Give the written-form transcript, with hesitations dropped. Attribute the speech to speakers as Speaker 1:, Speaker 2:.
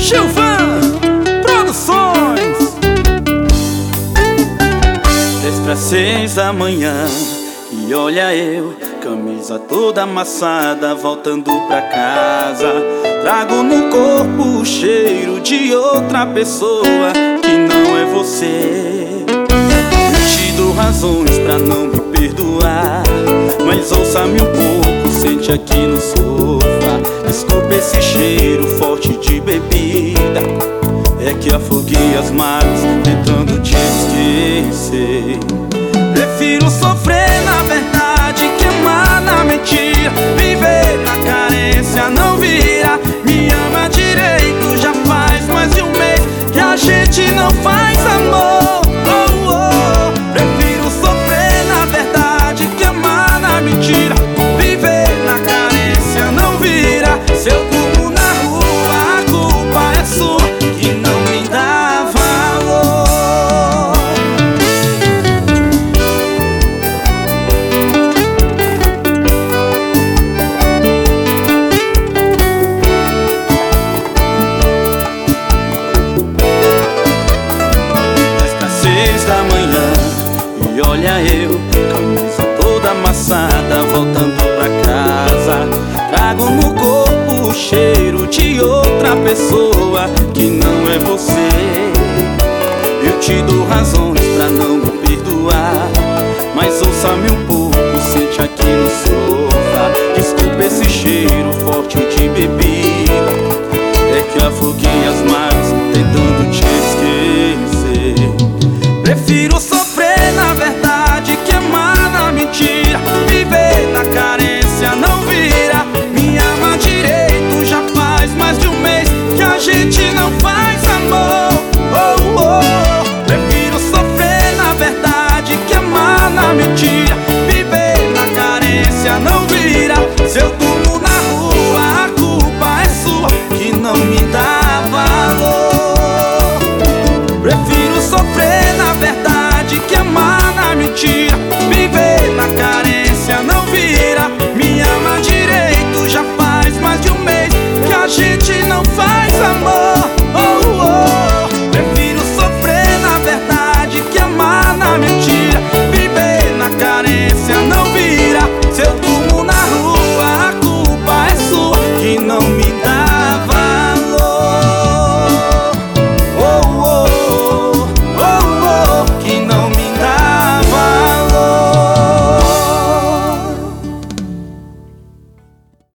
Speaker 1: Gilvan Produções. 5:03 da manhã e olha eu, camisa toda amassada, voltando pra casa. Trago no corpo o cheiro de outra pessoa que não é você. Eu te dou razões pra não me perdoar, mas ouça-me um pouco, sente aqui no sofá. Desculpa esse cheiro forte de bebida, é que afoguei as mágoas tentando te esquecer. Prefiro sofrer na verdade que amar na mentira. Viver na carência não vira. Me ama direito, já faz mais de um mês que a gente não faz amor. Oh, oh. Prefiro sofrer na verdade que amar na mentira. Viver na carência não vira. Se eu durmo na rua, a culpa é sua, que não me dá valor. Às 6 da manhã e olha eu, camisa toda amassada, voltando pra casa. Trago no corpo o cheiro de outra pessoa que não é você. Eu te dou razões pra não me perdoar, mas ouça-me um pouco, sente aqui no sofá. Desculpa esse cheiro forte